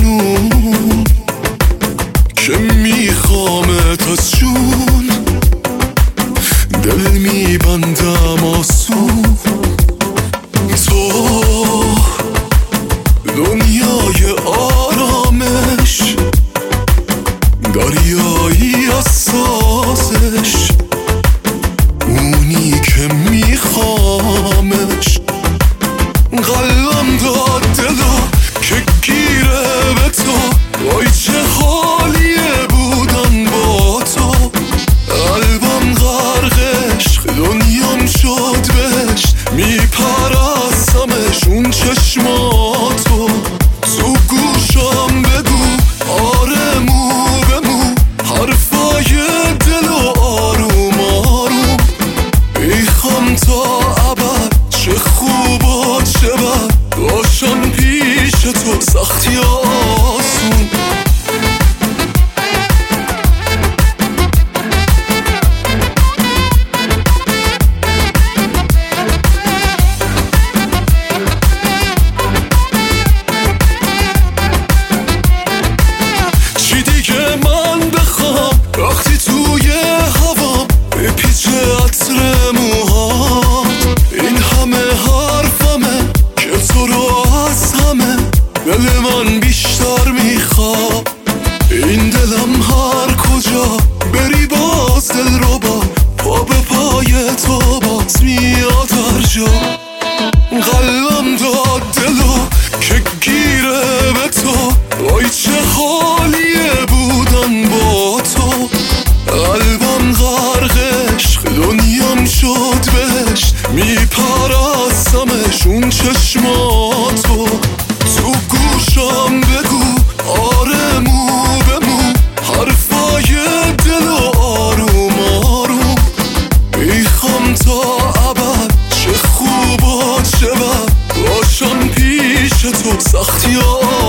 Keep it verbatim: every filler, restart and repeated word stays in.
آروم که میخوامت از جون، دل میبندم آسون. تو دنیای آرامش، دریایی از سازش، اونی که میخوامش. قلبم داد دلا که گیره به تو، وای چه حالیه بودن با تو. قلبم غرق عشق، دنیام شد بهش، میپرستمش اون چشماتو. تو گوشم بگو آره مو به مو، حرفای دل و آروم آروم. میخوام تا ابد چه خوب و چه بد باشم پیش تو، سختی آسون. چی دیگه من بخوام وقتی توی هوام بپیچه عطر موهات. این همه حرفمه که تو رو از همه دل من بیشتر میخوام. این دلم هر کجا بری باز دل رو با پا به پای تو باز میاد هر جا. قلبم داد دلو که گیره به تو، وای چه حالیه بودن با تو. قلبم غرق عشق، دنیام شد بهش، میپرستمش اون چشماتو. تو گوشم بگو آره مو به مو، حرفای دل و آروم آروم. میخوام تا ابد چه خوب و چه بد باشم پیش تو، سختی